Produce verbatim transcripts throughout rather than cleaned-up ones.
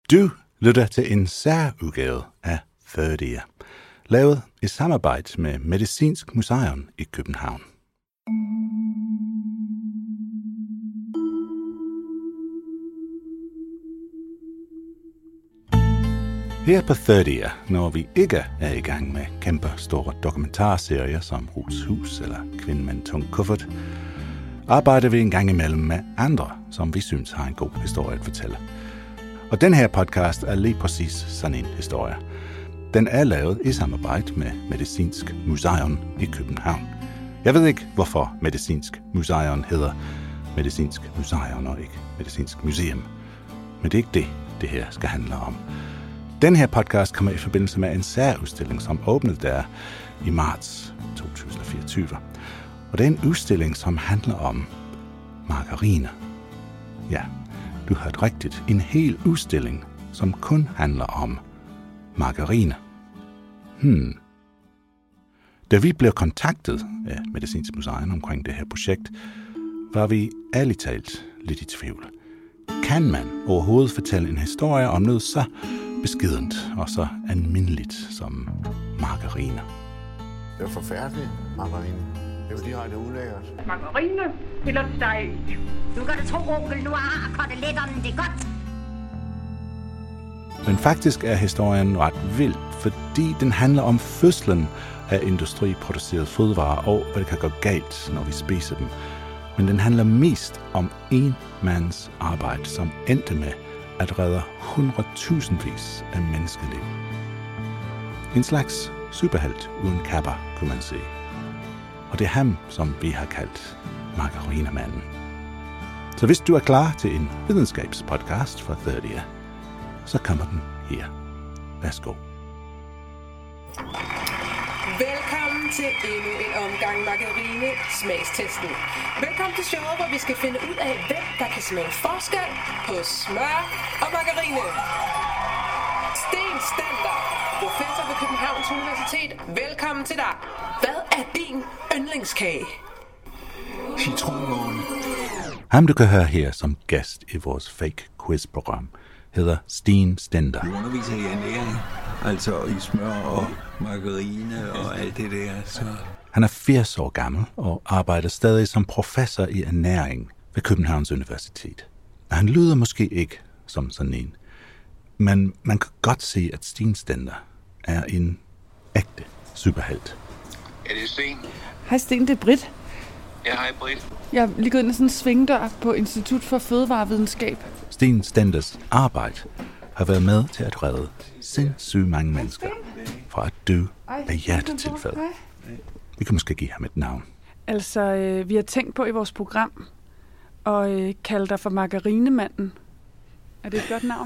Du lytter til en særudgave af thirtier, lavet i samarbejde med Medicinsk Museum i København. Her på thirtier, når vi ikke er i gang med kæmpe store dokumentarserier som Ruths Hus eller Kvinden med en tung kuffert, arbejder vi en gang imellem med andre, som vi synes har en god historie at fortælle. Og den her podcast er lige præcis sådan en historie. Den er lavet i samarbejde med Medicinsk Museum i København. Jeg ved ikke, hvorfor Medicinsk Museum hedder Medicinsk Museum og ikke Medicinsk Museum. Men det er ikke det, det her skal handle om. Den her podcast kommer i forbindelse med en særudstilling, som åbnede der i marts to tusind og fireogtyve. Og det er en udstilling, som handler om margarine. Ja, du hørte rigtigt. En hel udstilling, som kun handler om margarine. Hmm. Da vi blev kontaktet af Medicinsk Museum omkring det her projekt, var vi ærligt talt lidt i tvivl. Kan man overhovedet fortælle en historie om noget så beskedent og så almindeligt som margarine? Det er forfærdeligt, margarine. Det er jo direkte ulækkert. Margarine eller steg. Du kan det tro, onkel, nu har koteletterne det godt. Men faktisk er historien ret vild, fordi den handler om fødslen af industriproducerede fødevarer og hvad det kan gå galt, når vi spiser dem. Men den handler mest om en mands arbejde, som endte med at redde hundredtusindvis af menneskeliv. En slags superhelt uden kapper, kunne man sige. Og det er ham, som vi har kaldt margarinamanden. Så hvis du er klar til en videnskabspodcast for thirtier, så kommer den her. Værsgo. Velkommen til endnu en omgang margarine-smagstesten. Velkommen til showet, hvor vi skal finde ud af, hvem der kan smage forskel på smør og margarine. Sten Stender, professor ved Københavns Universitet. Velkommen til dig. Hvad er din yndlingskage? Citronmåne. Ham du kan høre her som gæst i vores fake quiz-program hedder Sten Stender. Vi underviser i ernæring, altså i smør og margarine og alt det der. Så. Han er firs år gammel og arbejder stadig som professor i ernæring ved Københavns Universitet. Og han lyder måske ikke som sådan en, men man kan godt se, at Sten Stender er en ægte superhelt. Ja, det er Sten. Hej Sten, det er Britt. Ja, hej Britt. Jeg er lige gået ind i sådan en svingdør på Institut for Fødevarevidenskab. Sten Stenders arbejde har været med til at redde sindssygt mange mennesker fra at dø af hjertetilfælde. Vi kan måske give ham et navn. Altså, øh, vi har tænkt på i vores program at øh, kalde dig for margarinemanden. Er det et godt navn?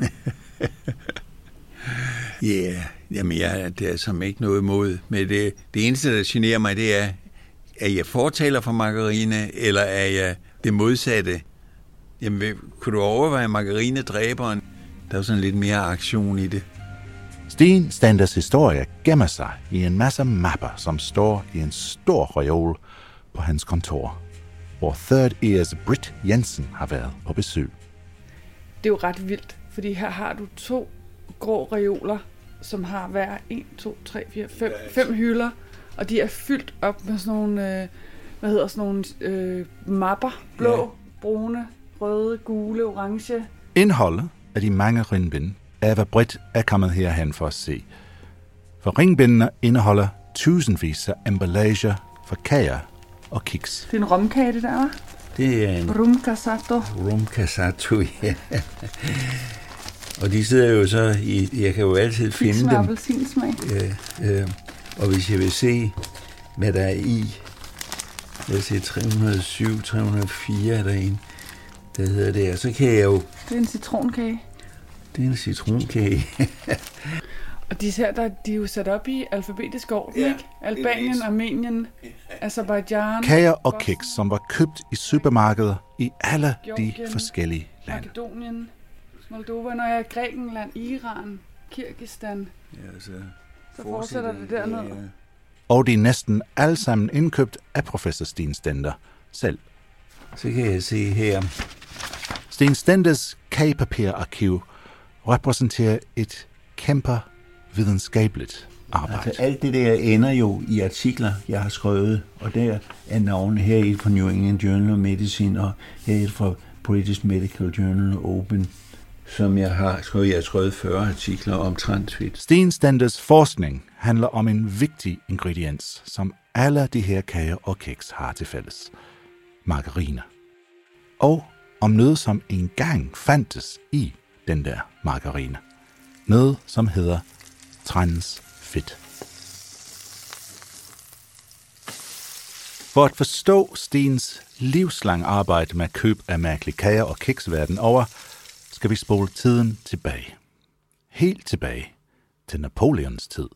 Ja, yeah, jamen jeg, det er som ikke noget imod. Men det, det eneste, der generer mig, det er, er jeg fortaler for margarine, eller er jeg det modsatte? Jamen, kunne du overveje margarinedræberen? Der er jo sådan lidt mere aktion i det. Sten Stenders historie gemmer sig i en masse mapper, som står i en stor reol på hans kontor, hvor Third Ears Britt Jensen har været på besøg. Det er jo ret vildt, fordi her har du to grå reoler, som har hver en, to, tre, fire, fem, fem hylder, og de er fyldt op med sådan nogle, øh, hvad hedder sådan nogle øh, mapper, blå, ja. Brune, røde, gule, orange. Indholdet af de mange ringbind er, hvad Britt er kommet herhen for at se. For ringbindene indeholder tusindvis af emballager for kager og kiks. Det er en romkage, det der, hva'? Det er en rum casato. Rum casato, ja. Og de sidder jo så i, jeg kan jo altid Kiks finde med dem. appelsinsmag. Ja, øh, og hvis jeg vil se, hvad der er i, lad os se, tre hundrede og syv, tre hundrede og fire er der en, der hedder det, og så kan jeg jo... Det er en citronkage. Det er en citronkage. Og de her, der, de er jo sat op i alfabetisk orden, Ja, ikke? Albanien, Armenien, Aserbajdsjan, Kager og kiks, som var købt i supermarkeder i alle de Georgien, forskellige lande. Makedonien, Moldova, når jeg er Grækenland, Iran, Kirgistan. Ja, så, Så fortsætter det derned. Ja. Og de er næsten alle sammen indkøbt af professor Sten Stender selv. Så kan jeg se her. Sten Stenders kagepapirarkiv repræsenterer et kæmpe videnskabeligt arbejde. Altså alt det der ender jo i artikler, jeg har skrevet, og der er navnet her et fra New England Journal of Medicine, og her et fra British Medical Journal Open, som jeg har skrevet. Jeg har skrevet fyrre artikler om transfedt. Steen Stenders forskning handler om en vigtig ingrediens, som alle de her kager og kiks har til fælles. Margarine. Og om noget, som engang fandtes i den der margarine. Noget, som hedder transfedt. For at forstå Stens livslang arbejde med køb af mærkelige kager og kiks verden over, skal vi spole tiden tilbage. Helt tilbage til Napoleons tid.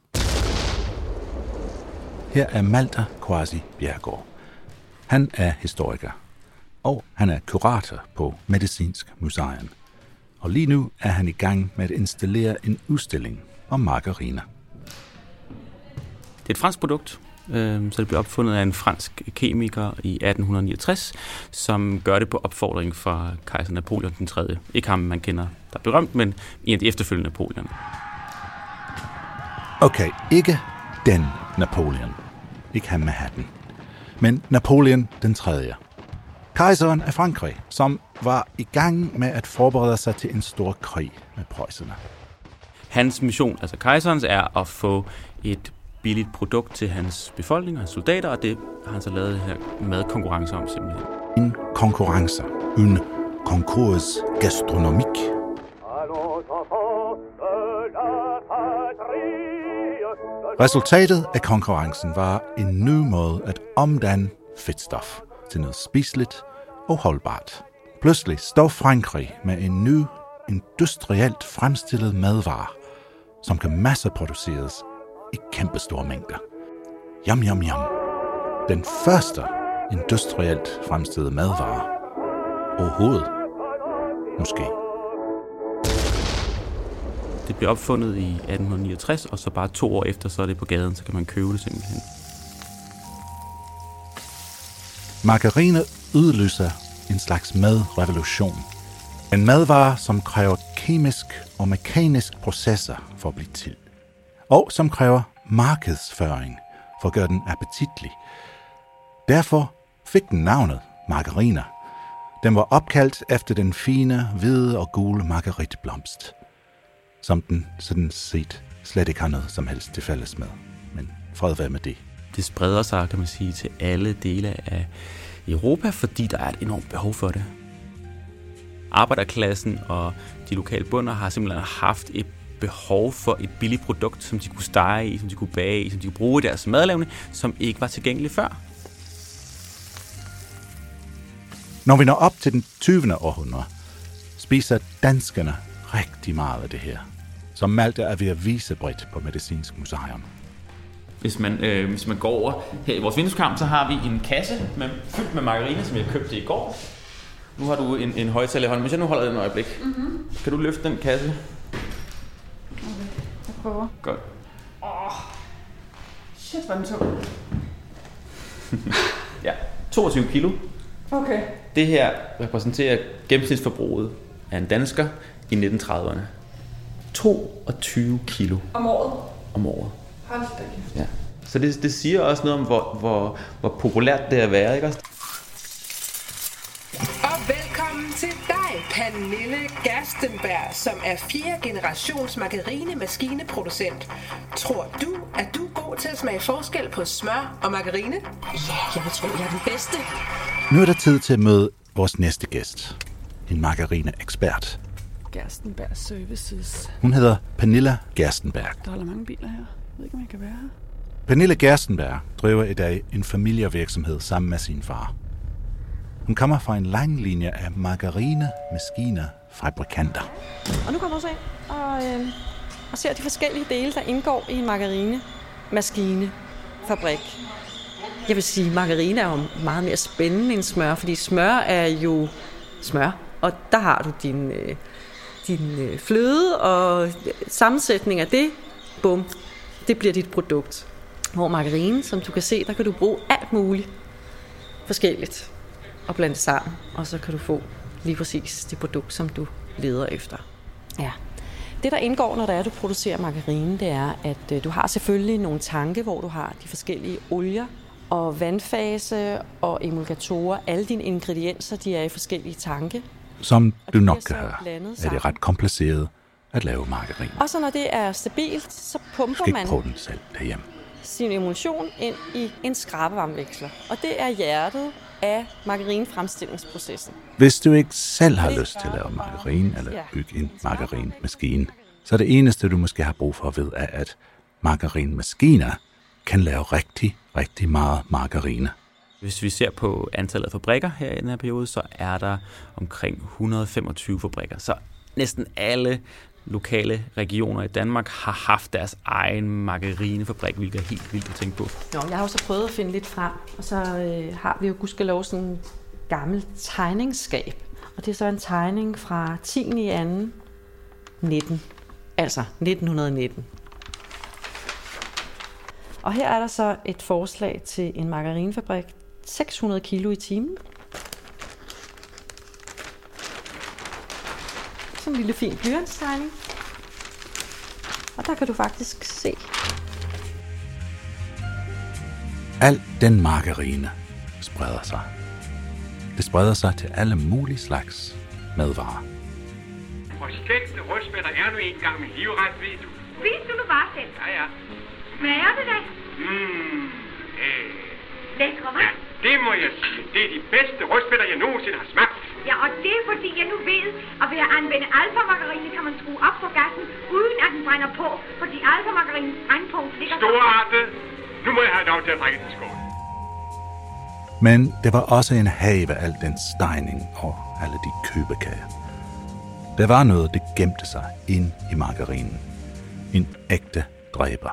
Her er Malte Quasi Bjerregaard. Han er historiker, og han er kurator på Medicinsk Museum. Og lige nu er han i gang med at installere en udstilling om margarine. Det er et fransk produkt, så det blev opfundet af en fransk kemiker i atten niogtres, som gør det på opfordring fra kejser Napoleon den tredje. Ikke ham, man kender, der er berømt, men en af de efterfølgende Napoleon. Okay, ikke den Napoleon. Ikke ham med hatten. Men Napoleon den tredje. Kejseren af Frankrig, som var i gang med at forberede sig til en stor krig med preusserne. Hans mission, altså kejserens, er at få et billigt produkt til hans befolkning og hans soldater, og det har han så lavet her madkonkurrence om simpelthen. En konkurrence. En concours gastronomique. Resultatet af konkurrencen var en ny måde at omdanne fedtstof til noget spiseligt og holdbart. Pludselig står Frankrig med en ny, industrielt fremstillet madvare, som kan masseproduceres i kæmpestore mængder. Yum, yum, yum. Den første industrielt fremstillede madvare overhovedet. Måske. Det blev opfundet i atten niogtres, og så bare to år efter, så er det på gaden, så kan man købe det simpelthen. Margarine udløser en slags madrevolution. En madvare, som kræver kemisk og mekanisk processer for at blive til. Og som kræver markedsføring for at gøre den appetitlig. Derfor fik den navnet margarine. Den var opkaldt efter den fine, hvide og gule margaritblomst, som den sådan set slet ikke har noget som helst til fælles med. Men fred være med det. Det spreder sig, kan man sige, til alle dele af Europa, fordi der er et enormt behov for det. Arbejderklassen og de lokale bønder har simpelthen haft et behov for et billigt produkt, som de kunne stege i, som de kunne bage i, som de kunne bruge i deres madlavning, som ikke var tilgængeligt før. Når vi når op til den tyvende århundrede, spiser danskerne rigtig meget af det her, som Malte er ved at vise bredt på Medicinsk Museum. Hvis man, øh, hvis man går over her i vores vindueskarm, så har vi en kasse med, fyldt med margarine, som jeg købte i går. Nu har du en, en højtaler i hånden. Hvis jeg nu holder den et øjeblik, mm-hmm. Kan du løfte den kasse? Okay, jeg prøver. Godt. Åh, oh, shit, hvor den tung. Ja, toogtyve kilo. Okay. Det her repræsenterer gennemsnitsforbruget af en dansker i nitten trediverne. toogtyve kilo. Om året? Om året. Hold da kæft. Ja. Så det, det siger også noget om, hvor, hvor, hvor populært det er at være, ikke også? Og velkommen til dig, Pernille Gerstenberg, som er fjerde generations margarinemaskineproducent. Tror du, at du er god til at smage forskel på smør og margarine? Ja, jeg vil tro, jeg er den bedste. Nu er der tid til at møde vores næste gæst. En margarine-ekspert. Gerstenberg Services. Hun hedder Pernille Gerstenberg. Der holder mange biler her. Jeg ved ikke, om jeg kan være her. Pernille Gerstenberg driver i dag en familievirksomhed sammen med sin far. Hun kommer fra en lang linje af margarine-maskiner-fabrikanter. Og nu kommer jeg så ind og, øh, og ser de forskellige dele, der indgår i en margarine-maskine-fabrik. Jeg vil sige, at margarine er jo meget mere spændende end smør, fordi smør er jo smør, og der har du din, øh, din øh, fløde, og sammensætning af det, bum, det bliver dit produkt. Hvor margarine, som du kan se, der kan du bruge alt muligt forskelligt og blande sammen, og så kan du få lige præcis det produkt, som du leder efter. Ja. Det, der indgår, når der er, du producerer margarine, det er, at øh, du har selvfølgelig nogle tanke, hvor du har de forskellige olier og vandfase og emulgatorer. Alle dine ingredienser, de er i forskellige tanke. Som du nok kan høre, er det ret kompliceret at lave margarine. Og så når det er stabilt, så pumper man den selv derhjemme. sin emulsion ind i en skrabevarmveksler. Og det er hjertet af margarinefremstillingsprocessen. Hvis du ikke selv har lyst til at lave margarine eller bygge en margarinemaskine, så er det eneste, du måske har brug for at vide, er, at margarinemaskiner kan lave rigtig, rigtig meget margarine. Hvis vi ser på antallet af fabrikker her i den her periode, så er der omkring et hundrede og femogtyve fabrikker. Så næsten alle lokale regioner i Danmark har haft deres egen margarinefabrik, hvilket er helt vildt at tænke på. Nå, jeg har også prøvet at finde lidt frem, og så øh, har vi jo gudskelov sådan en gammel tegningsskab. Og det er så en tegning fra tiende i anden nitten, altså nitten nitten. Og her er der så et forslag til en margarinefabrik, seks hundrede kilo i timen. Sådan en lille fin blyantstegning. Og der kan du faktisk se. Al den margarine spreder sig. Det spreder sig til alle mulige slags madvarer. Forskellige rødspætter er nu engang med livret, ved du. Vis du nu bare selv. Ja, ja. Smager det da? Mmm, øh. Lækre, hva'? Ja, det må jeg sige. Det er de bedste rødspætter, jeg nogensinde har smagt. Ja, og det er fordi, jeg nu ved, at ved at anvende alfa-margarine kan man skrue op for gassen, uden at den brænder på, fordi alfa-margarinens brændpunkt ligger... Storartet! Nu må jeg have lov til at drikke den skål. Men det var også en have af al den stejning og alle de købekager. Der var noget, det gemte sig ind i margarinen. En ægte dræber.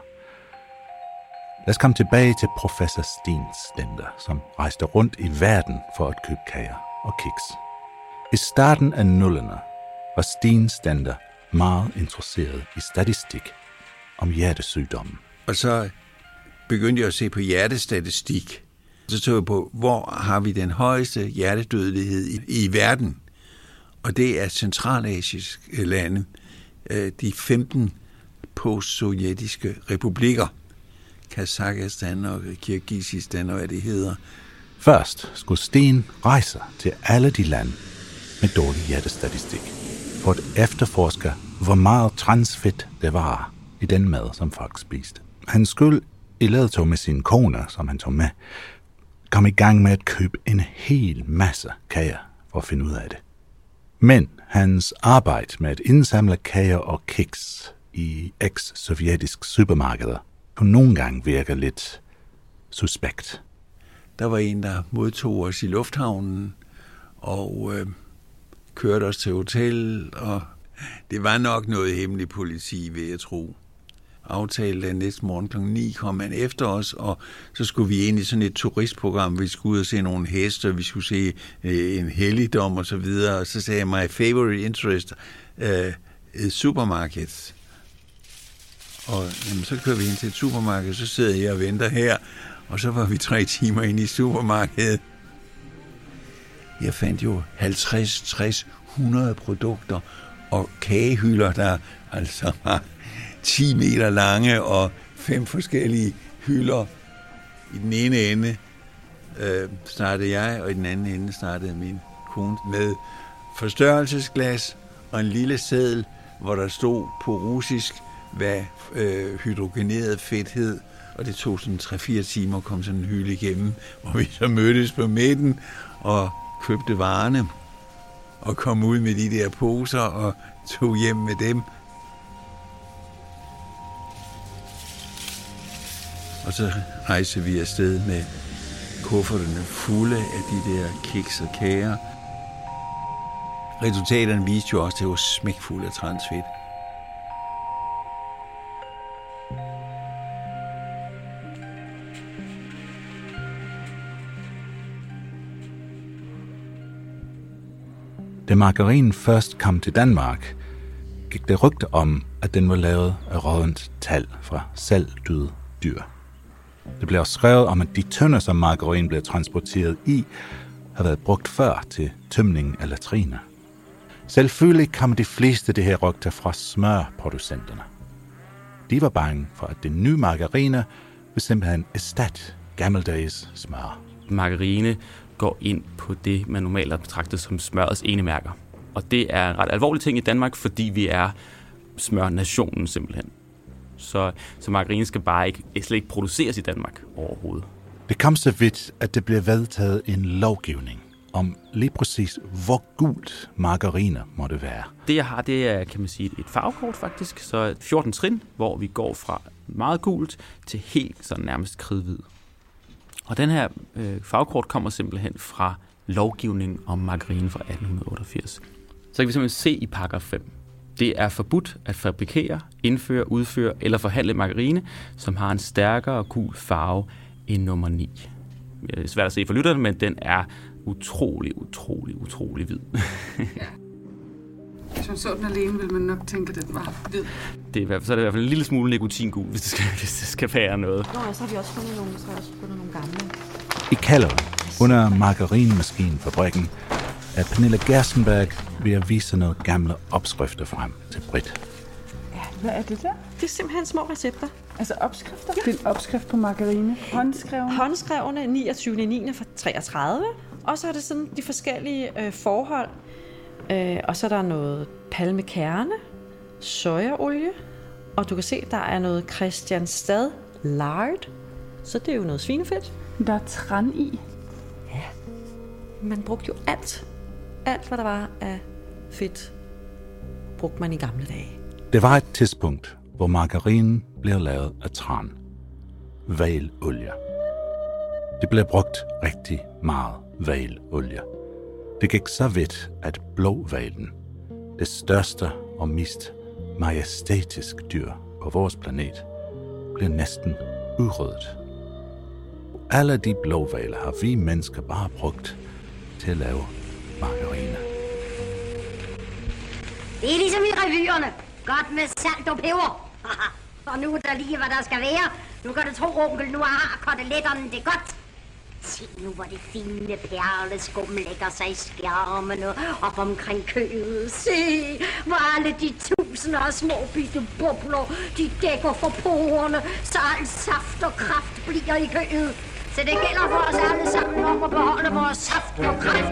Lad os komme tilbage til professor Steen Stender, som rejste rundt i verden for at købe kager og kiks. I starten af nullerne var Steen Stender meget interesseret i statistik om hjertesygdommen. Og så begyndte jeg at se på hjertestatistik. Så tog jeg på, hvor har vi den højeste hjertedødelighed i, i verden? Og det er centralasiske lande, de femten postsovjetiske republikker. Kazakhstan og Kirgisistan og hvad det hedder. Først skulle Steen rejse til alle de lande med dårlig hjertestatistik, for at efterforske, hvor meget transfedt det var i den mad, som folk spiste. Han skulle i ledtog med sin kone, som han tog med, komme i gang med at købe en hel masse kager for at finde ud af det. Men hans arbejde med at indsamle kager og kiks i eks-sovjetiske supermarkeder kunne nogle gange virke lidt suspekt. Der var en, der modtog os i lufthavnen og øh, kørte os til hotel, og det var nok noget hemmelig politi, vil jeg tro. Aftale den næste morgen klokken ni kom han efter os, og så skulle vi ind i sådan et turistprogram. Vi skulle ud og se nogle heste, vi skulle se øh, en helligdom og så videre. Og så sagde jeg, my favorite interest uh, is supermarkets. Og jamen, så kører vi ind til et supermarked, så sidder jeg og venter her, og så var vi tre timer inde i supermarkedet. Jeg fandt jo halvtreds, tres, hundrede produkter og kagehylder, der altså var ti meter lange og fem forskellige hylder. I den ene ende øh, startede jeg, og i den anden ende startede min kone med forstørrelsesglas og en lille seddel, hvor der stod på russisk, hvad øh, hydrogeneret fedt hed. Og det tog sådan tre fire timer at komme sådan en hylde igennem, hvor vi så mødtes på midten og købte varerne og kom ud med de der poser og tog hjem med dem. Og så rejste vi afsted med kufferterne fulde af de der kiks og kager. Resultaterne viste jo også, at det var smækfuldt af transfedt. Da margarinen først kom til Danmark, gik det rygte om, at den var lavet af rådent tal fra selv døde dyr. Det blev skrevet om, at de tønder, som margarine blev transporteret i, har været brugt før til tømning af latriner. Selvfølgelig kom de fleste det her rygter fra smørproducenterne. De var bange for, at det nye margarine vil simpelthen erstatte gammeldags smør. Margarine går ind på det, man normalt har betragtet som smørets enemærker. Og det er en ret alvorlig ting i Danmark, fordi vi er smørnationen simpelthen. Så, så margarine skal bare ikke, slet ikke produceres i Danmark overhovedet. Det kom så vidt, at det blev vedtaget en lovgivning om lige præcis, hvor gult margarine må det være. Det jeg har, det er, kan man sige, et farvekort faktisk. Så fjorten trin, hvor vi går fra meget gult til helt sådan nærmest kridhvid. Og den her øh, farvekort kommer simpelthen fra lovgivningen om margarine fra atten otteogfirs. Så kan vi simpelthen se i paragraf fem. Det er forbudt at fabrikere, indføre, udføre eller forhandle margarine, som har en stærkere gul farve end nummer ni. Det er svært at se for lytterne, men den er utrolig, utrolig, utrolig hvid. Hvis man så den alene, ville man nok tænke, at den var hvid. Det er, så er det i hvert fald en lille smule nikotingul, hvis det skal, hvis det skal være noget. Nå, så har vi også fundet nogle, så har vi også fundet nogle gamle. I kælderen, under margarinemaskinfabrikken, er Pernille Gerstenberg ved at vise noget gamle opskrifter frem til Britt. Ja, hvad er det der? Det er simpelthen små recepter. Altså opskrifter? Ja. Det er en opskrift på margarine. Håndskrevne? Håndskrevne niogtyvende niende fra treogtredive. Og så er det sådan de forskellige øh, forhold. Øh, og så er der noget palmekerne, sojaolie. Og du kan se, der er noget Christianstad lard. Så det er jo noget svinefedt. Der er tran i. Ja. Man brugte jo alt. Alt, hvad der var af fedt, brugte man i gamle dage. Det var et tidspunkt, hvor margarinen blev lavet af tran. Hvalolie. Det blev brugt rigtig meget hvalolie. Det gik så vidt, at blåhvalen, det største og mest majestætiske dyr på vores planet, blev næsten udryddet. Alle de blåhvaler har vi mennesker bare brugt til at lave margarine. Det er ligesom i revyerne. Godt med salt og peber. Og nu er der lige, hvad der skal være. Nu kan du tro, onkel, nu har koteletterne det godt. Se nu, hvor det fine perleskum lægger sig i skærmene op omkring kødet. Se, hvor alle de tusinder af små bitte bobler, de dækker for porerne, så al saft og kraft bliver i kødet. Så det gælder for os alle sammen om at beholde vores saft og kraft.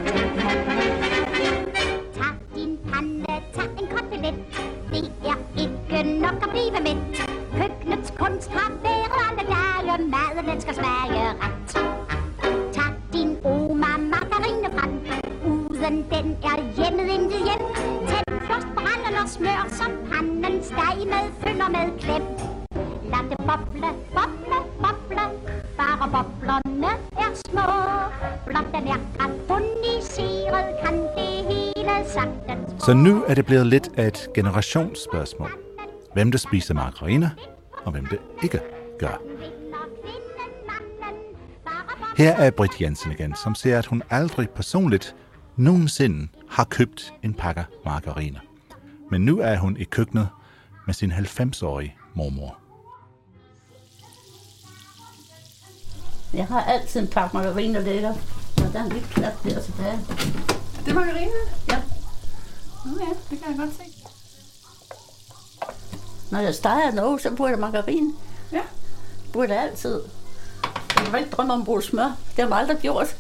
Tag din pande, tag en kotelet. Det er ikke nok at blive med. Køkkenets kunst har været alle dage. Maden, den skal smage ret. Tag din oma margarine frem. Uden den er hjemmet intet hjem. Tænd først branden og smør, som panden steg med følger med klem. Lad det boble, boble, boble. Bare boblerne er små. Blot den er karboniseret, kan det hele sagtens. Så nu er det blevet lidt af et generationsspørgsmål. Hvem der spiser margarine, og hvem det ikke gør. Her er Britt Jensen igen, som siger, at hun aldrig personligt nogensinde har købt en pakke margarine. Men nu er hun i køkkenet med sin halvfems-årige mormor. Jeg har altid en pakke margarine, der ligger. Så der er en lille klap der tilbage. Det er margarine? Ja. Nå ja, det kan jeg godt se. Når jeg steger noget, så bruger jeg margarine. Ja. Bruger det altid. Jeg kan ikke drømme om at bruge smør. Det har jeg aldrig gjort.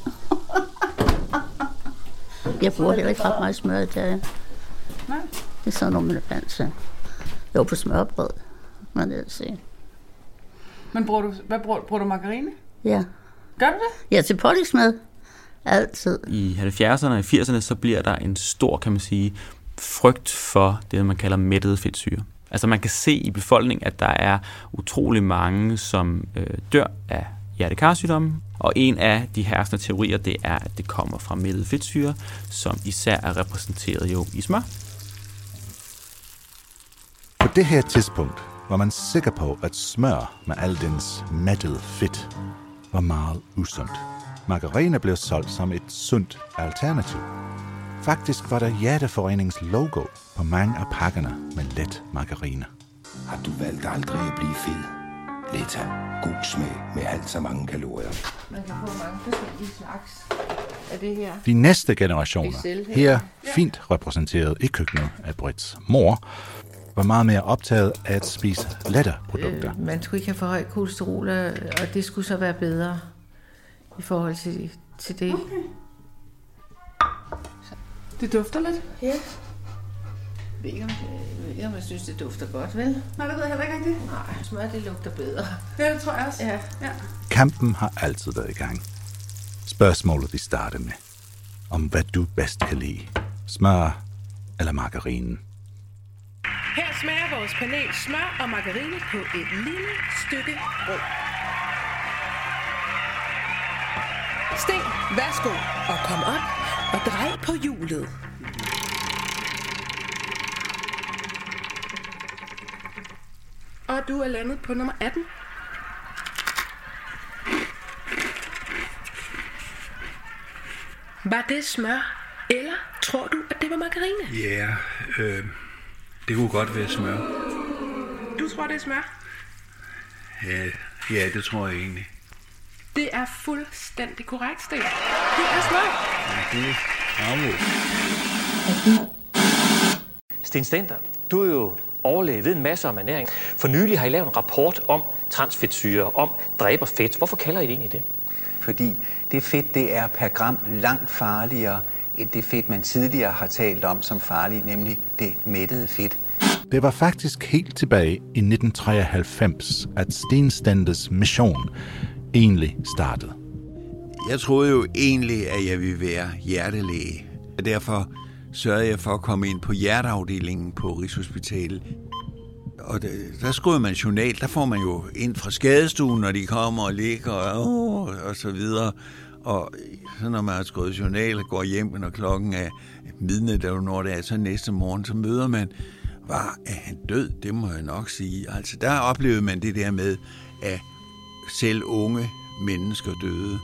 Jeg bruger heller ikke ret meget smør i dag. Nej. Det er sådan noget, man er vant til. Jo, på smørbrød. Man vil se. Men bruger du, hvad bruger, bruger du margarine? Ja. Gør du det? Ja, til pålægsmad. Altid. I halvfjerdserne og firserne, så bliver der en stor, kan man sige, frygt for det, man kalder mættede fedtsyre. Altså man kan se i befolkningen, at der er utrolig mange, som øh, dør af hjertekarsygdomme. Og en af de herskende teorier, det er, at det kommer fra mættede fedtsyre, som især er repræsenteret jo i smør. På det her tidspunkt var man sikker på, at smør med al dens mættede fedt var meget usundt. Margarine blev solgt som et sundt alternativ. Faktisk var der Hjerteforeningens logo på mange af pakkerne med let margarine. Har du valgt aldrig at blive fed? Letta. God smag med alt så mange kalorier. Man kan få mange forskellige slags. er det her? De næste generationer, Excel her. her fint repræsenteret i køkkenet af Brits mor, var meget mere optaget af at spise lette produkter. Øh, man skulle ikke have for høj kolesterol, og det skulle så være bedre i forhold til, til det. Okay. Det dufter lidt. Ja. Jeg ved ikke, om, jeg ved ikke, om jeg synes, det dufter godt, vel? Nej, det ved jeg heller ikke rigtigt. Nej, smør, det lugter bedre. Ja, det tror jeg også. Ja. Ja. Kampen har altid været i gang. Spørgsmålet vi starter med. Om hvad du bedst kan lide. Smør eller margarinen. Her smager vores panel smør og margarine på et lille stykke brød. Sten, værsgo og kom op og drej på hjulet. Og du er landet på nummer atten. Var det smør, eller tror du, at det var margarine? Ja, øh, det kunne godt være smør. Du tror, det er smør? Ja, ja, det tror jeg egentlig. Det er fuldstændig korrekt, Sten. Det er smør. Ja, det er bravo. Sten Stender, du er jo overlæge, ved en masse om ernæring. For nylig har I lavet en rapport om transfedtsyre, om dræberfedt. Hvorfor kalder I det egentlig det? Fordi det fedt, det er per gram langt farligere end det fedt, man tidligere har talt om som farligt, nemlig det mættede fedt. Det var faktisk helt tilbage i nitten treoghalvfems, at Sten Stenders mission egentlig startede. Jeg troede jo egentlig, at jeg ville være hjertelæge. Og derfor sørgede jeg for at komme ind på hjerteafdelingen på Rigshospitalet. Og der, der skriver man journal, der får man jo ind fra skadestuen, når de kommer og ligger og, og så videre. Og så når man har skrevet journal og går hjem, når klokken er midnat, eller når det er så næste morgen, så møder man, var er han død? Det må jeg nok sige. Altså der oplevede man det der med, at selv unge mennesker døde.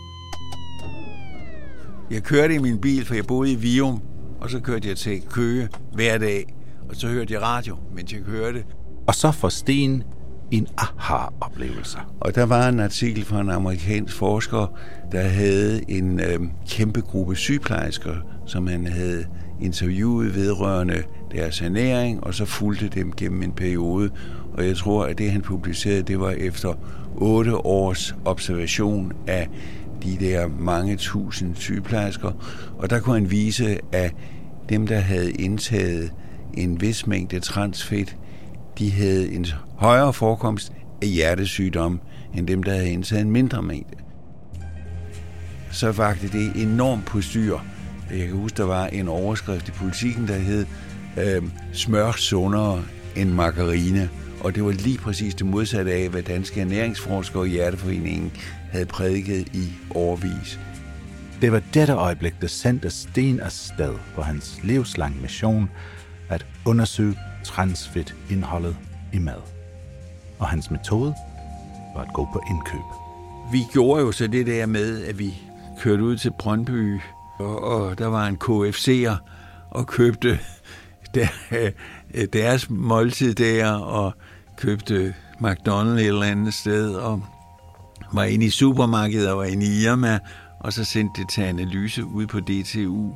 Jeg kørte i min bil, for jeg boede i Vium, og så kørte jeg til Køge hver dag, og så hørte jeg radio, mens jeg kørte. Og så får Sten en aha-oplevelse. Og der var en artikel fra en amerikansk forsker, der havde en øh, kæmpe gruppe sygeplejersker, som han havde interviewet vedrørende deres ernæring, og så fulgte dem gennem en periode. Og jeg tror, at det han publicerede, det var efter otte års observation af de der mange tusind sygeplejersker. Og der kunne han vise, at dem, der havde indtaget en vis mængde transfedt, de havde en højere forekomst af hjertesygdom, end dem, der havde indtaget en mindre mængde. Så vakte det enormt på styr. Jeg kan huske, der var en overskrift i Politiken, der hed øh, smør sundere end margarine. Og det var lige præcis det modsatte af, hvad Danske Ernæringsforskere og Hjerteforeningen havde prædiket i årevis. Det var dette øjeblik, der sendte Sten afsted på hans livslang mission at undersøge transfedtindholdet i mad. Og hans metode var at gå på indkøb. Vi gjorde jo så det der med, at vi kørte ud til Brøndby, og, og der var en K F C'er og købte der, deres måltid der, og købte McDonald's et eller andet sted, og var inde i supermarkedet og var inde i Irma, og så sendte det til analyse ud på D T U.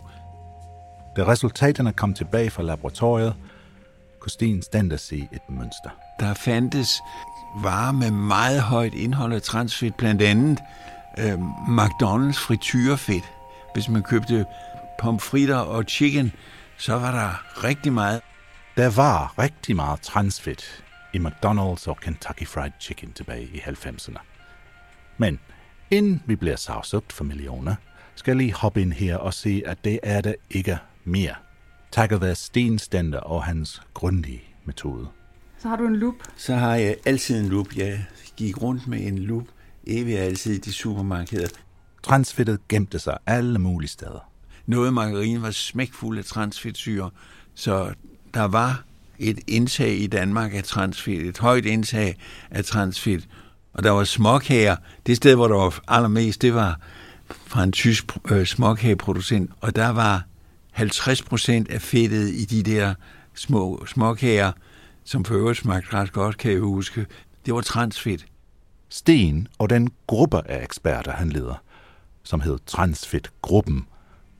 Da resultaterne kom tilbage fra laboratoriet, kunne Sten Stender se et mønster. Der fandtes varer med meget højt indhold af transfedt, blandt andet øh, McDonald's frityrefedt. Hvis man købte pomfritter og chicken, så var der rigtig meget. Der var rigtig meget transfedt i McDonald's og Kentucky Fried Chicken tilbage i halvfemserne. Men inden vi bliver sagsøgt for millioner, skal jeg lige hoppe ind her og se, at det er der ikke mere. Takket være Sten Stender og hans grundige metode. Så har du en lup? Så har jeg altid en lup. Jeg gik rundt med en lup evigt altid i de supermarkeder. Transfedtet gemte sig alle mulige steder. Noget af margarine var smækfuld af transfedtsyre, så der var et indtag i Danmark af transfedt, et højt indtag af transfedt. Og der var småkager. Det sted, hvor der var allermest, det var fra en tysk øh, småkageproducent. Og der var halvtreds procent af fedtet i de der små småkager, som for øvrigt smagte ret godt, kan jeg huske. Det var transfedt. Sten og den gruppe af eksperter, han leder, som hed Transfedtgruppen,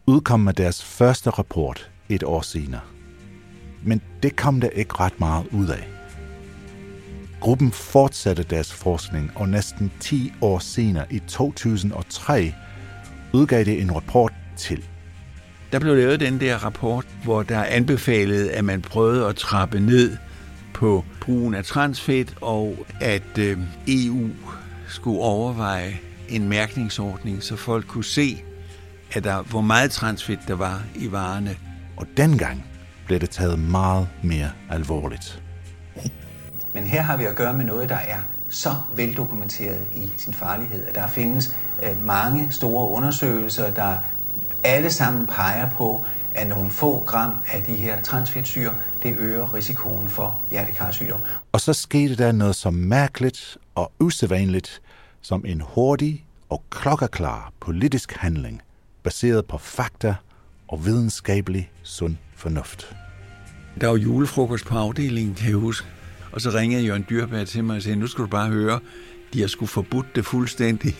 udkom med deres første rapport et år senere. Men det kom der ikke ret meget ud af. Gruppen fortsatte deres forskning, og næsten ti år senere, i to tusind og tre, udgav det en rapport til. Der blev lavet den der rapport, hvor der anbefalede, at man prøvede at trappe ned på brugen af transfedt, og at øh, E U skulle overveje en mærkningsordning, så folk kunne se, at der, hvor meget transfedt der var i varerne. Og dengang blev det taget meget mere alvorligt. Men her har vi at gøre med noget, der er så veldokumenteret i sin farlighed. Der findes øh, mange store undersøgelser, der alle sammen peger på, at nogle få gram af de her transfedtsyrer, det øger risikoen for hjertekarsygdom. Og så skete der noget så mærkeligt og usædvanligt som en hurtig og klokkerklar politisk handling, baseret på fakta og videnskabelig sund fornuft. Der var julefrokost på afdelingen, kan jeg huske. Og så ringede Jørgen Dyrberg til mig og sagde, nu skal du bare høre, de har sgu forbudt det fuldstændig.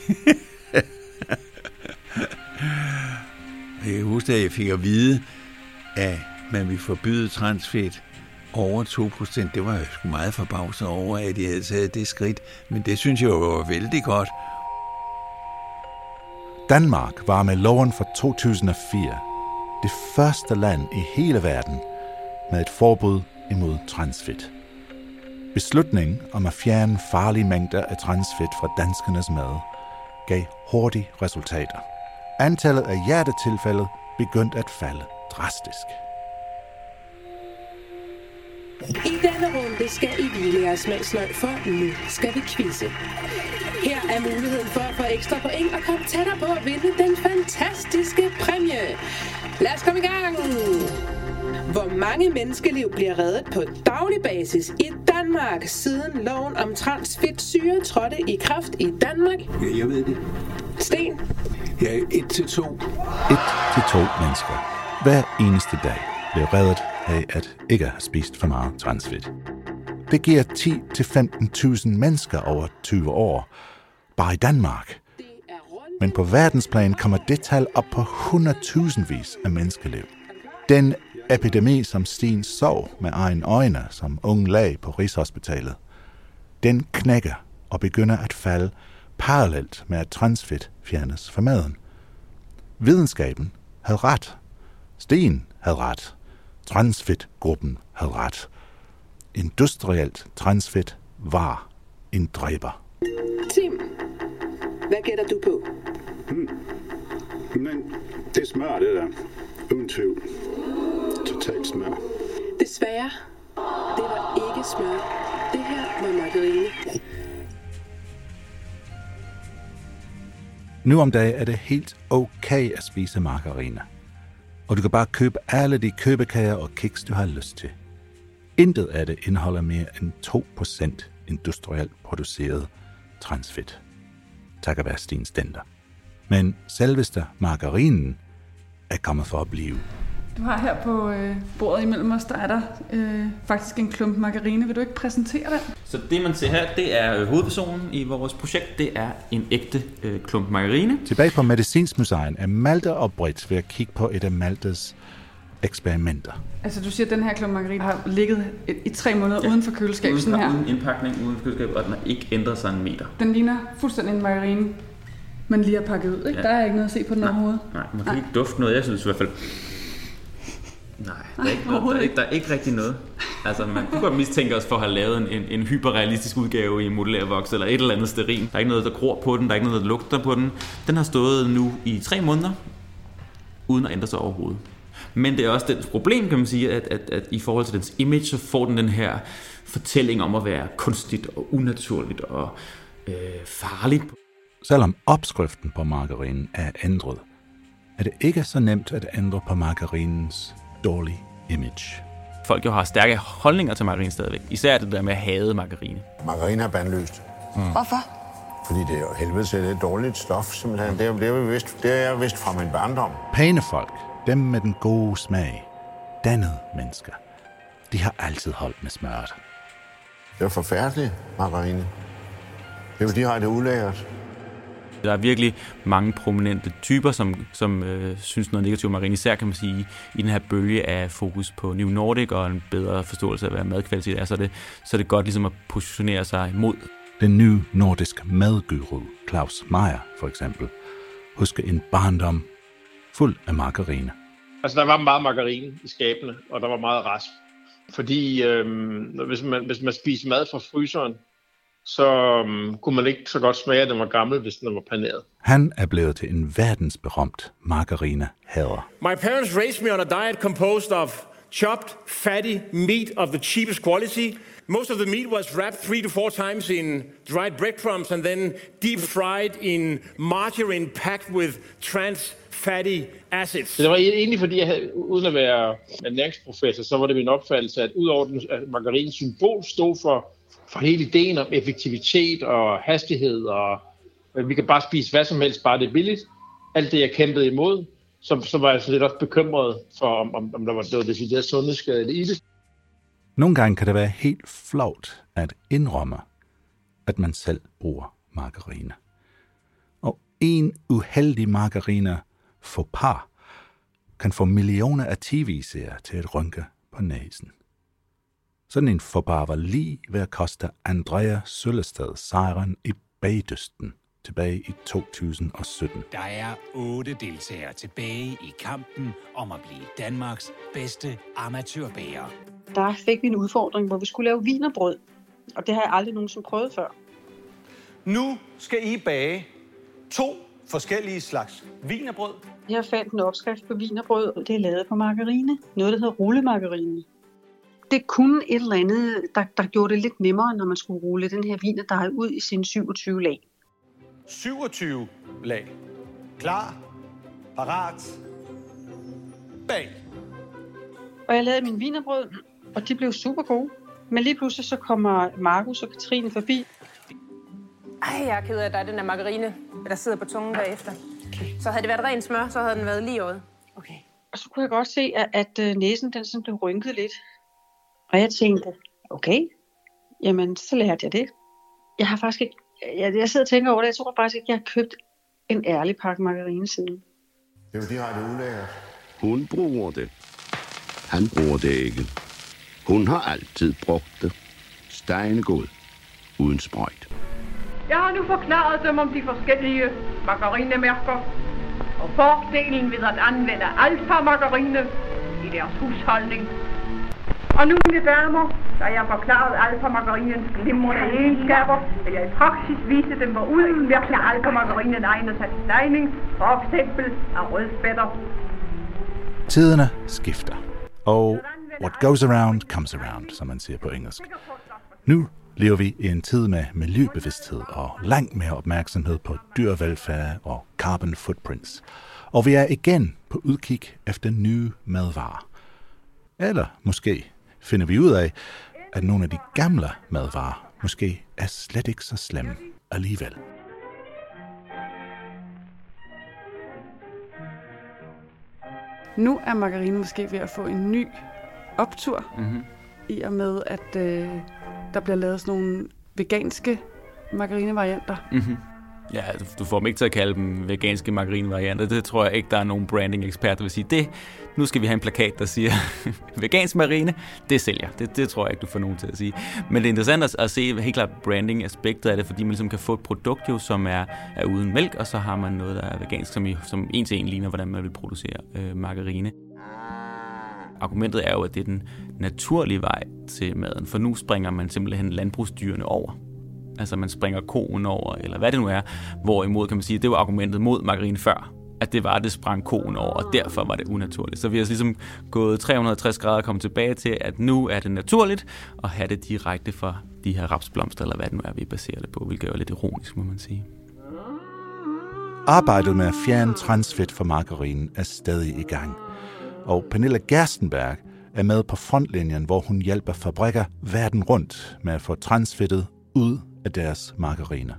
Jeg husker, at jeg fik at vide, at man ville forbyde transfedt over to procent. Det var jeg sgu meget forbavset over, at de havde taget det skridt. Men det synes jeg var vældig godt. Danmark var med loven fra to tusind og fire det første land i hele verden med et forbud imod transfedt. Beslutningen om at fjerne farlige mængder af transfedt fra danskernes mad gav hurtige resultater. Antallet af hjertetilfælde begyndte at falde drastisk. I denne runde skal I hvile jeres smagsløg, for nu skal vi quizze. Her er muligheden for at få ekstra point og komme tættere på at vinde den fantastiske præmie. Lad os komme i gang! Hvor mange menneskeliv bliver reddet på daglig basis i Danmark, siden loven om transfedtsyre trådte i kraft i Danmark? Ja, jeg ved det. Sten? Ja, et til to. Et til to mennesker. Hver eneste dag bliver reddet af at ikke have spist for meget transfedt. Det giver ti til femten tusind mennesker over tyve år, bare i Danmark. Men på verdensplan kommer det tal op på hundredtusindvis af menneskeliv. Den epidemi, som Sten så med egen øjne som ung læge på Rigshospitalet, den knækker og begynder at falde parallelt med at transfedt fjernes fra maden. Videnskaben havde ret. Sten havde ret. Transfedtgruppen havde ret. Industrielt transfedt var en dræber. Tim, hvad gætter du på? Hmm. Men det er smør, det der. Uden tvivl. Totalt smør. Desværre, det var ikke smør. Det her var margarine. Nu om dagen er det helt okay at spise margarine. Og du kan bare købe alle de købekager og kiks, du har lyst til. Intet af det indeholder mere end to procent industrielt produceret transfedt. Takket være Sten Stender. Men selveste margarinen er kommet for at blive. Du har her på øh, bordet imellem os, der er der øh, faktisk en klump margarine. Vil du ikke præsentere den? Så det, man ser her, det er hovedpersonen i vores projekt. Det er en ægte øh, klump margarine. Tilbage på Medicinsmuseet er Malte og Britt ved at kigge på et af Maltes eksperimenter. Altså du siger, at den her klump margarine har ligget i, i tre måneder ja. uden for køleskabet. Uden, her. uden indpakning, uden for køleskabet, og den har ikke ændret sig en meter. Den ligner fuldstændig en margarine, man lige har pakket ud. Ikke? Ja. Der er ikke noget at se på den nej, overhovedet. Nej, man kan nej. ikke dufte noget. Jeg synes i hvert fald... Nej, der er, ikke noget, der, er ikke, der er ikke rigtig noget. Altså, man kunne godt mistænke os for at have lavet en, en, en hyperrealistisk udgave i modulær voks eller et eller andet sterin. Der er ikke noget, der gror på den, der er ikke noget, der lugter på den. Den har stået nu i tre måneder, uden at ændre sig overhovedet. Men det er også dens problem, kan man sige, at, at, at i forhold til dens image, så får den den her fortælling om at være kunstigt og unaturligt og øh, farligt. Selvom opskriften på margarinen er ændret, er det ikke så nemt at ændre på margarinens dårlige image. Folk jo har stærke holdninger til margarine stadigvæk. Især det der med at hade margarine. Margarine er bandlyst. Mm. Hvorfor? Fordi det er jo helvede til et dårligt stof, simpelthen. Det er, det er, vist, det er jeg vist fra min barndom. Pæne folk, dem med den gode smag, dannede mennesker, de har altid holdt med smøret. Det er forfærdeligt, margarine. Det er jo direkte ulækkert. Der er virkelig mange prominente typer, som, som øh, synes noget negativt om margarine, især kan man sige, i den her bølge af fokus på New Nordic og en bedre forståelse af, hvad madkvalitet er, så er det, så er det godt ligesom at positionere sig imod. Den nye nordisk madguru, Claus Meyer for eksempel, husker en barndom fuld af margarine. Altså, der var meget margarine i skabene, og der var meget rasp. Fordi øhm, hvis, man, hvis man spiser mad fra fryseren, så øhm, kunne man ikke så godt smage, at den var gammel, hvis den var paneret. Han er blevet til en verdensberømt margarine-hader. My parents raised me on a diet composed of chopped, fatty meat of the cheapest quality. Most of the meat was wrapped three to four times in dried breadcrumbs and then deep fried in margarine packed with trans fatty acids. Det var egentlig fordi, jeg havde, uden at være ernæringsprofessor, så var det min opfattelse, at udover den, at margarinens symbol stod for, for hele ideen om effektivitet og hastighed, og vi kan bare spise hvad som helst, bare det er billigt. Alt det, jeg kæmpede imod, så, så var jeg så lidt også bekymret for, om, om, om der var noget decideret sundhedsskadeligt i det. Nogle gange kan det være helt flovt at indrømme, at man selv bruger margarine. Og en uheldig margarine for par kan få millioner af tv-seere til at rynke på næsen. Sådan en forbar var lige ved at koste Andrea Søllested sejren i bagdysten tilbage i to tusind og sytten. Der er otte deltagere tilbage i kampen om at blive Danmarks bedste amatørbager. Der fik vi en udfordring, hvor vi skulle lave wienerbrød, og det har jeg aldrig nogensinde prøvet før. Nu skal I bage to forskellige slags wienerbrød. Jeg fandt en opskrift på wienerbrød, og det er lavet på margarine. Noget, der hedder rullemargarine. Det kunne et eller andet, der, der gjorde det lidt nemmere, når man skulle rulle den her wienerdeig ud i sine syvogtyve lag. syvogtyve lag. Klar, parat, bag. Og jeg lavede min wienerbrød, og de blev super gode. Men lige pludselig så kommer Markus og Katrine forbi. Ej, jeg er ked af, at der er den der margarine, der sidder på tungen bagefter. Så havde det været ren smør, så havde den været lige året. Okay. Og så kunne jeg godt se, at, at næsen den sådan blev rynket lidt. Og jeg tænkte, okay, jamen så lærte jeg det. Jeg har faktisk ikke, jeg, jeg sidder og tænker over det, jeg tror faktisk ikke, jeg har købt en ærlig pakke margarine siden. Det er jo direkte ulækkert. Hun bruger det. Han bruger det ikke. Hun har altid brugt det. Steinegod. Uden sprøjt. Jeg har nu forklaret dem om de forskellige margarinemærker og fordelen ved at anvende alfa-margarine i deres husholdning. Og nu, mine damer, da jeg har forklaret alfa-margarinens glimrende egenskaber, vil jeg i praksis vise dem, hvor udmærket alfa-margarinen egner sig til stejning, for eksempel af rødspætter. Tiderne skifter, og what goes around comes around, som man siger på engelsk. Nu lever vi i en tid med miljøbevidsthed og langt mere opmærksomhed på dyrevelfærd og carbon footprints. Og vi er igen på udkig efter nye madvarer. Eller måske finder vi ud af, at nogle af de gamle madvarer måske er slet ikke så slemme alligevel. Nu er margarine måske ved at få en ny optur, mm-hmm. i og med, at øh, der bliver lavet sådan nogle veganske margarinevarianter. Mm-hmm. Ja, du får dem ikke til at kalde dem veganske margarinevarianter. Det tror jeg ikke, der er nogen branding-ekspert, der vil sige, det, nu skal vi have en plakat, der siger, vegansk margarine, det sælger. Det, det tror jeg ikke, du får nogen til at sige. Men det er interessant at, at se helt klart branding-aspektet af det, fordi man ligesom kan få et produkt, jo, som er, er uden mælk, og så har man noget, der er vegansk, som, i, som en til en ligner, hvordan man vil producere øh, margarine. Argumentet er jo, at det er den naturlige vej til maden, for nu springer man simpelthen landbrugsdyrene over. Altså man springer koen over, eller hvad det nu er. Hvorimod kan man sige, at det var argumentet mod margarine før. At det var, at det sprang koen over, og derfor var det unaturligt. Så vi har ligesom gået tre hundrede og tres grader og kommet tilbage til, at nu er det naturligt at have det direkte fra de her rapsblomster, eller hvad det nu er, vi baserer det på, hvilket er lidt ironisk, må man sige. Arbejdet med at fjerne transfedt fra margarinen er stadig i gang. Og Pernille Gerstenberg er med på frontlinjen, hvor hun hjælper fabrikker verden rundt med at få transfedtet ud af deres margarine.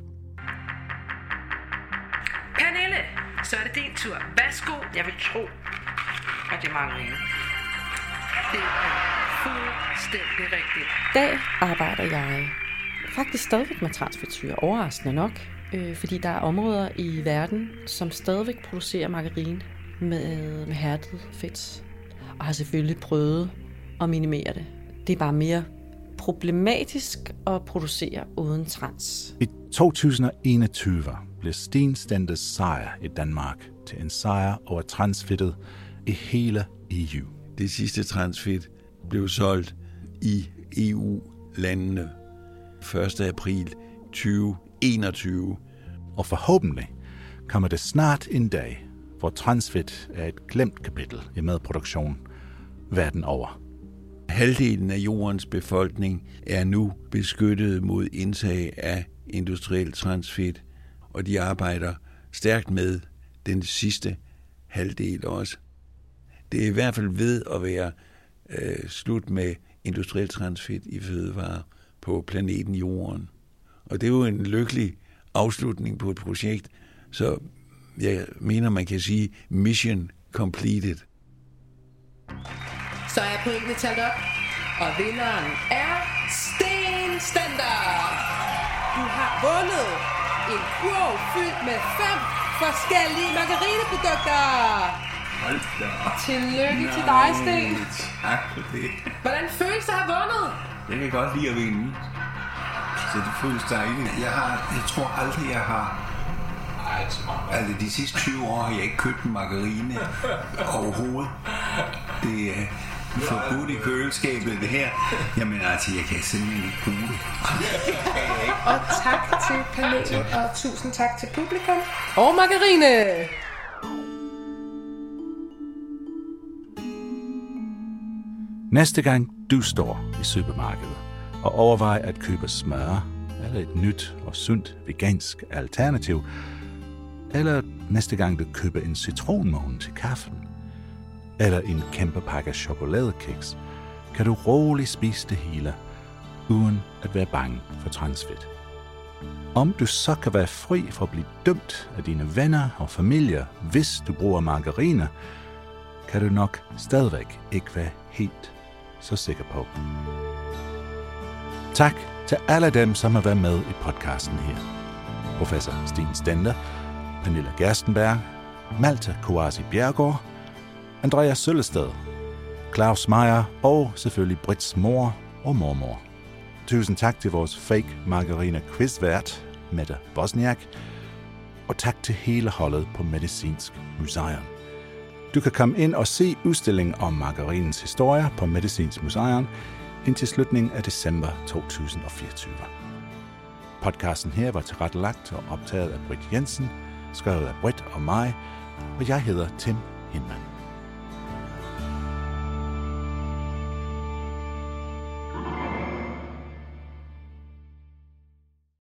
Pernille, så er det din tur. Værsgo. Jeg vil tro, at det er margarine. Det er fuldstændig rigtigt. I dag arbejder jeg faktisk stadigvæk med transfedtsyre, overraskende nok. øh, fordi der er områder i verden, som stadigvæk producerer margarine med, med hærdet fedt, og har selvfølgelig prøvet at minimere det. Det er bare mere problematisk at producere uden trans. I to tusind og enogtyve blev Steen Stenders sejr i Danmark til en sejr over transfedtet i hele E U. Det sidste transfedt blev solgt i E U-landene første april tyve enogtyve. Og forhåbentlig kommer det snart en dag, hvor transfedt er et glemt kapitel i madproduktion verden over. Halvdelen af jordens befolkning er nu beskyttet mod indtag af industrielt transfedt, og de arbejder stærkt med den sidste halvdel også. Det er i hvert fald ved at være øh, slut med industrielt transfedt i fødevarer på planeten Jorden. Og det er jo en lykkelig afslutning på et projekt, så jeg mener, man kan sige mission completed. Så er pointene talt op, og vinderen er Steen Stender. Du har vundet en kurv fyldt med fem forskellige margarineprodukter. Hold da. Tillykke til dig, Sten. Tak for det. Hvordan føles det at have vundet? Jeg kan godt lide at vinde. Så det føles dejligt. Jeg, har, jeg tror aldrig, jeg har... Altså, de sidste tyve år har jeg ikke købt en margarine overhovedet. Det er forbudt i køleskabet, det her. Jamen altså, jeg kan simpelthen ikke bruge det. Og tak til panelet, og tusind tak til publikum. Og margarine! Næste gang du står i supermarkedet og overvejer at købe smør, eller et nyt og sundt vegansk alternativ, eller næste gang du køber en citronmåne til kaffen, eller en kæmpe pakke chokoladekiks, kan du roligt spise det hele, uden at være bange for transfedt. Om du så kan være fri for at blive dømt af dine venner og familie, hvis du bruger margarine, kan du nok stadigvæk ikke være helt så sikker på. Tak til alle dem, som har været med i podcasten her. Professor Steen Stender, Pernille Gerstenberg, Malte Kouassi Bjergård, Andreas Søllested, Claus Meyer og selvfølgelig Brits mor og mormor. Tusind tak til vores fake margarine quizvært, Mette Bosniak, og tak til hele holdet på Medicinsk Museum. Du kan komme ind og se udstillingen om margarinens historie på Medicinsk Museum indtil slutningen af december to tusind og fireogtyve. Podcasten her var tilrettelagt og optaget af Britt Jensen, skrevet af Britt og mig, og jeg hedder Tim Hinman.